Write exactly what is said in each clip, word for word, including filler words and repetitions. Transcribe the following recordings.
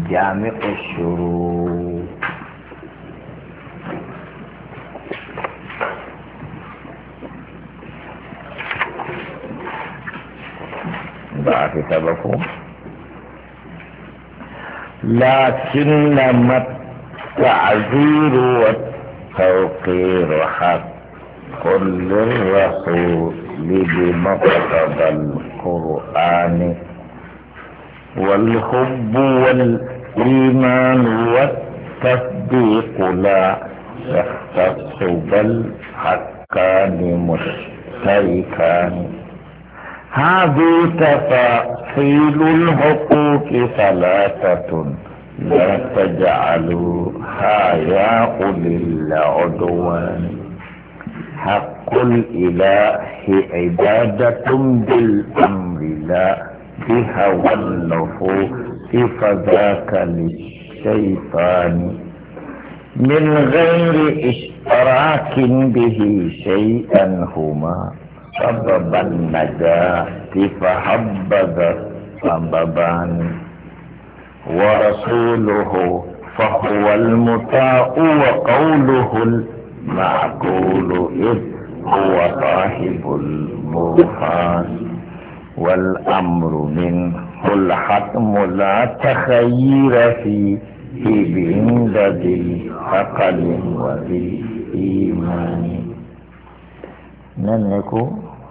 جامع الشروط. بعد سبقه لكنما التعذير والتوقير حق للرسول بمقتضى القرآن، والحب والإيمان والتصديق لا يختص بل حقان مشتركان. هذه تفاصيل الحقوق ثلاثة لا تجعلوها يا أولي العدوان. حق الإله عبادة بالأمر لا بهوى النفوس فذاك للشيطان، من غير إشراك به شيئا هما سبب النجاة فحبذا سببان. ورسوله فهو المطاع وقوله المعقول إذ هو صاحب البرهان. والأمر منه الحتم لا تخير فيه بعند ذي عقل وذي إيمان. ننكو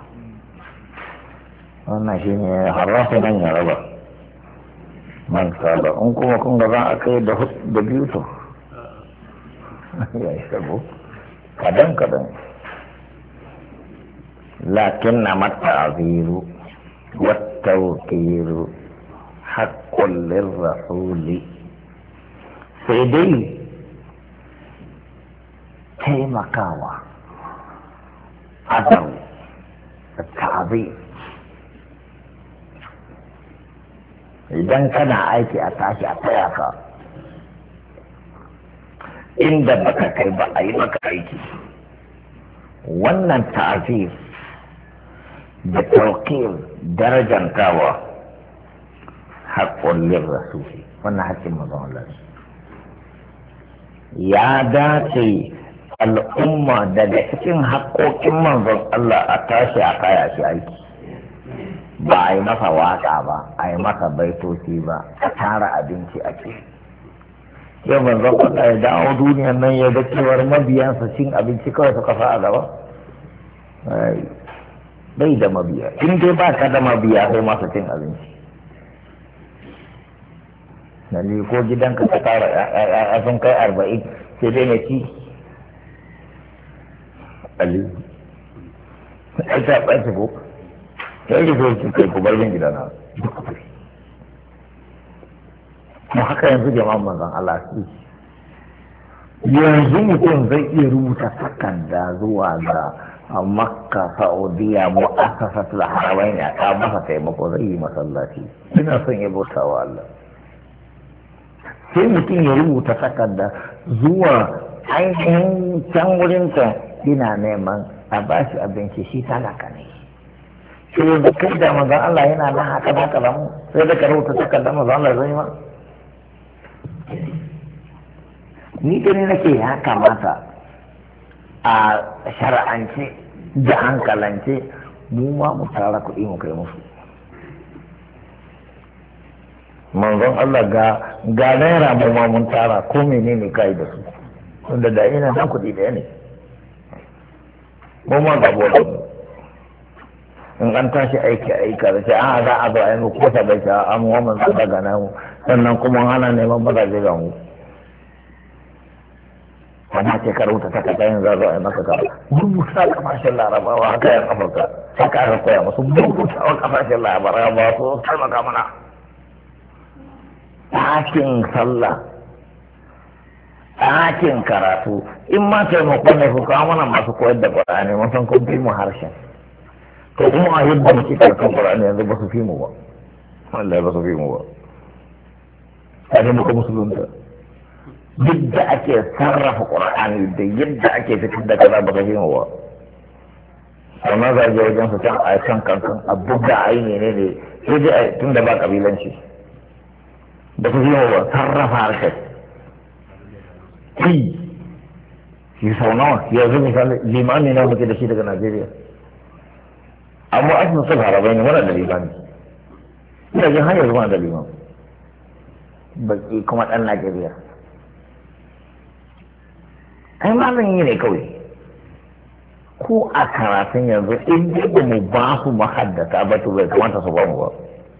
wannan shi ne harrafa nan ya raba man saba in kuma kun ga za a kai da biyu to ya yi sabo kadan kadan. lakin na mata aziru wata wukiru haƙƙun lirrasuli, sai dai taimakawa azam da ta'azir. idan kana aiki a tashi a taya ka, inda baka kai ba a yi maka aiki. wannan ta'azir da tawqir darajantawa haqqun lirrasuli, wannan haƙƙin manzon Allah ya dace al'umma daga cikin haƙƙoƙin manzon Allah a tashi a kaya shi aiki. ba a yi masa waka ba, a yi masa baitoci ba, a tara abinci a ce yau manzon Allah ya dawo duniyan nan ya ga cewar mabiyansa cin abinci kawai suka sa a gaba. bai da mabiya, in dai ba ka da mabiya sai masa cin abinci. Nali ko gidanka ka tara a sun kai arba'in sai dai na ci aliyu ai ta ɓace ko ya yi zo su kai ku bar min gidana. mu haka yanzu jama'an manzon Allah su yanzu mutum zai iya rubuta takarda zuwa ga Makka, Saudiya, mu'assasatul haramain ya ka masa taimako zai yi masallaci, ina son ya bauta wa Allah. sai mutum ya rubuta takarda zuwa ainihin can wurinta ina neman a ba shi abinci, shi talaka ne. sai yanzu kai da manzon Allah yana nan haka da haka mu sai da ka rubuta takarda manzon Allah zai ma. ni gani nake ya kamata a shara'ance da hankalance mu ma mu tara kuɗi mu kai musu. manzon Allah ga ga naira mu ma mun tara ko menene kai da su, wanda da ina na kuɗi ɗaya ne mu ma ga bola in an tashi aiki aika da sai a za a zo a yi mu kusa da shi a mu mun daga namu, sannan kuma ana neman mazaje ga mu. wani ce ka rubuta ta kasa yin zazo a yi maka kama rubuta kafashin larabawa haka yan amurka haka aka koya masu rubuta wa kafashin larabawa su taimaka mana. ɗakin sallah ɗakin karatu in ma taimako ne ku kawo mana masu koyar da ƙwararri mun san kun fi mu harshen to kuma a yadda muke karkan ƙwararri yanzu ba su fi mu ba, wallahi ba su fi mu ba. ta muka musulunta duk da ake sarrafa ƙur'ani da yadda ake fitar da kaza ba ka fi mu ba. sannan za a je wajen su can a kan kankan a buga a yi ne ne sai dai tun da ba kabilanci da ku yi wa sarrafa harkar kai shi sau nawa yanzu misali limani na muke da shi daga Najeriya amma asibitin sun harabai ne muna da limani ina jin hanyar zuwa da limani baki kuma ɗan Najeriya ai malam yi ne kawai ko a karatun yanzu in ji ba mu ba su mahaddata ba to bai kamata su ba mu ba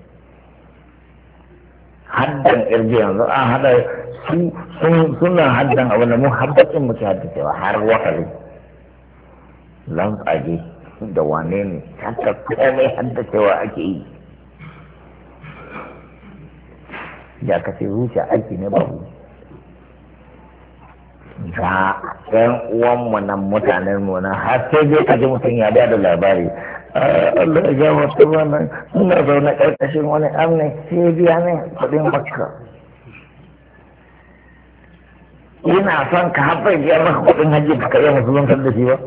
haddan irji yanzu an hada su suna haddan abin da mu haddacin muke haddacewa har wakari lantsage da wane ne haka komai haddacewa ake yi ya kace zuciya aiki ne babu ga ɗan uwanmu nan mutanen mu nan har sai dai ka ji mutum ya da labari Allah ya ga mutum wannan ina zaune ƙarƙashin wani amne sai biya ne kuɗin makka ina son ka haɓar biyar maka kuɗin hajji ba ka iya musuluntar da shi ba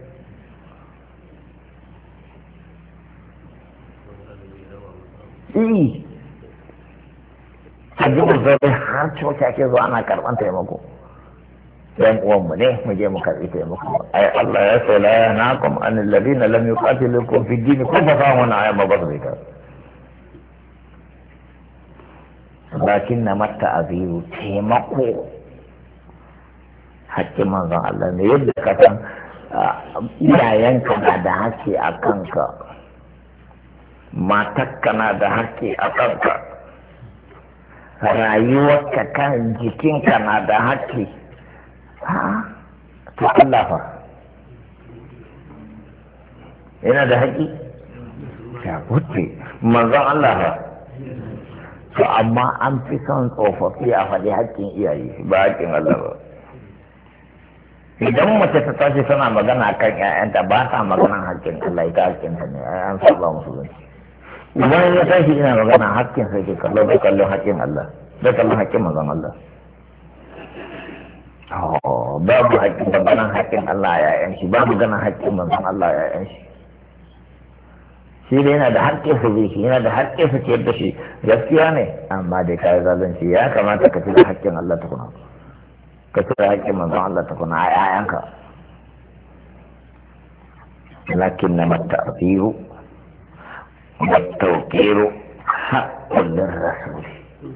iya hajji musuluntar har coci ake zo ana karɓar taimako yan uwanmu ne mu je mu karɓi taimako ai Allah ya so la ya nakum an alladhina lam yuqatilukum fi din kun fa fa wannan ayat ba su ita lakin na matta aziru taimako hakkin manzon Allah ne yadda ka san iyayenka na da haƙƙi a kanka matakka na da haƙƙi a kanka rayuwarka kan jikinka na da haƙƙi to Allah fa yana da haƙi ya wuce manzon Allah fa to amma an fi son tsofaffi a faɗi haƙƙin iyaye ba haƙƙin Allah ba idan mace ta tashi tana magana kan ƴaƴanta ba ta magana haƙƙin Allah ita haƙƙin ta ne an saba musu idan ya tashi ina magana haƙƙin sai ke kallo da kallon haƙƙin Allah da kallon haƙƙin manzon Allah Oh, babu haƙƙin da ganin haƙƙin Allah ya yan shi babu ganin haƙƙin manzon Allah ya yan shi shi dai yana da haƙƙin su zai shi yana da haƙƙin su ciyar da shi gaskiya ne amma dai kai zalunci ya kamata ka cire haƙƙin Allah ta kuna ka cire haƙƙin manzon Allah ta kuna a ƴaƴanka lakin na mata'ziru wa tawqiru haqqun lirrasul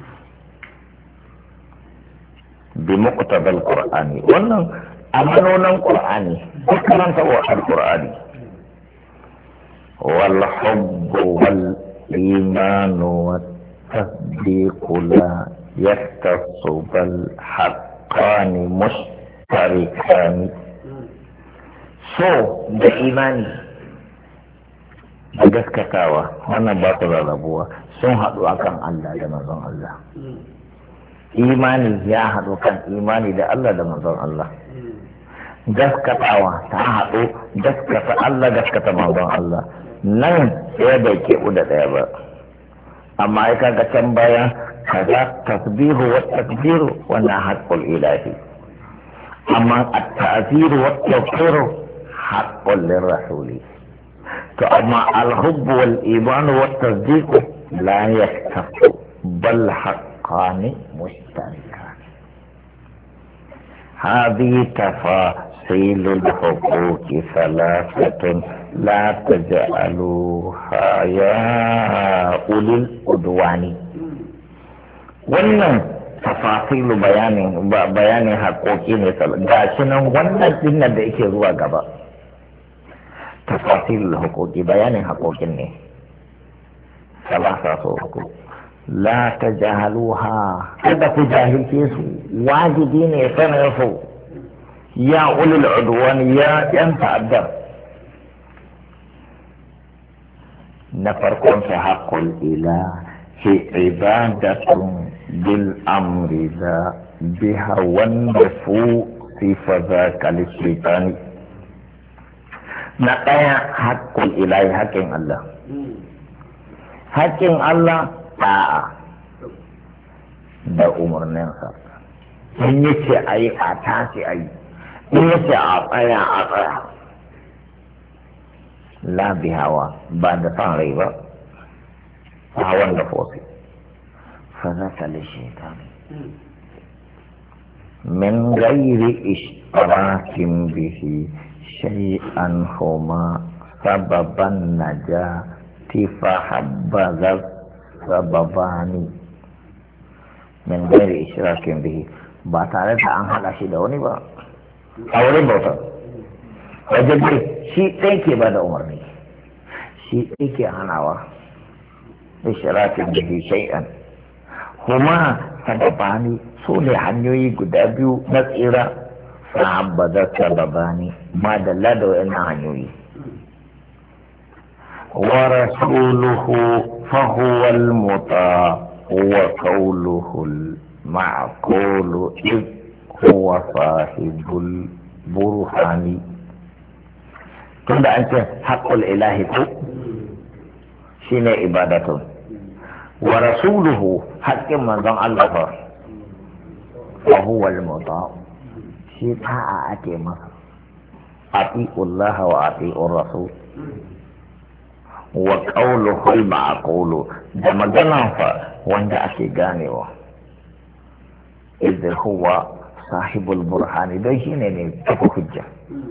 بمقتضى القرآن wannan amanonan Qur'ani karanta wa al-Qur'ani wal hubb wal iman wa tasdiq la yaktasu bal haqqan mushtarikan so da imani da gaskatawa wannan ba su rarrabuwa sun haɗu akan Allah da manzon Allah imani ya haɗu kan imani da Allah da manzon Allah gaskatawa ta haɗu gaskata Allah gaskata manzon Allah nan ɗaya bai ke da ɗaya ba amma ya kaga can baya kaza tasbihu wa takbiru wannan haqqul ilahi amma at-ta'ziru wa tawqiru haqqul lirrasuli to amma al-hubb wal iman wa tasdiq la yaktafu bal haqq حقان مشتركان هذه تفاصيل الحقوق ثلاثة لا تجعلوها يا أولي الأدوان wannan tafasilu bayanin bayanin haƙoƙi ne gashi nan wannan dinnan da yake zuwa gaba tafasilu haƙoƙi bayanin haƙoƙin ne salasa so haƙoƙi la ta jahaluha kada ku jahilce su wajibi ne sanar su ya ulul udwan ya yan ta'addar na farkon sa haqqul ilahi ibadatun bil amri za biha wan nafu fi fadhaka lishaitani na daya haqqul ilahi haqqin Allah haqqin Allah da'a da umarninsa in yace a yi a tashi a yi in yace a tsaya a tsaya labi hawa ba da san rai ba hawan da fosi munafazata lishaitan min ghairi ishtirakin bihi shay'an huma sababan najati fahabbaza sababani min ghairi ishtirakin bihi ba tare da an hada shi da wani ba a wurin bautar wajen dai shi ɗaya ke ba da umarni shi ɗaya ke hanawa ishirakin da ke shay'an kuma sababani su ne hanyoyi guda biyu na tsira sahabbada sababani ma da lada wa'annan hanyoyi wa rasuluhu fahuwa al-muta wa qawluhu al-ma'qulu id huwa sahibul burhani tunda an ce haqqul ilahi ko shine ibadatun wa rasuluhu haqqin manzon Allah fa wa huwa al-muta shi ta'a ake masa atiullah wa atiur rasul wa qawluhu al-ma'qulu da magana fa wanda ake ganewa idh huwa sahibul burhani don shine ne tafi hujja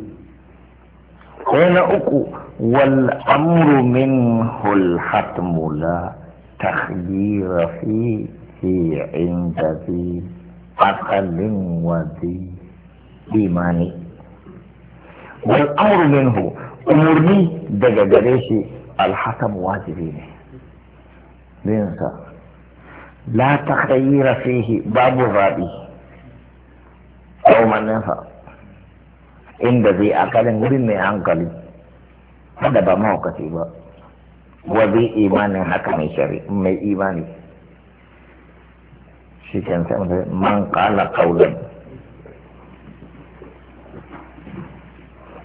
sai na uku wal amru minhu al hatmu la takhdira fihi inda zi aqalin wa zi imani wal amru minhu umurni daga gare shi al hatam wajibi ne binsa la takhdira fihi babu rabi أو منفع عند ذي أكل wurin mai hankali hada ba mahaukaci ba wa zai imanin haka mai shari mai imani shi kan sai man kala kaulan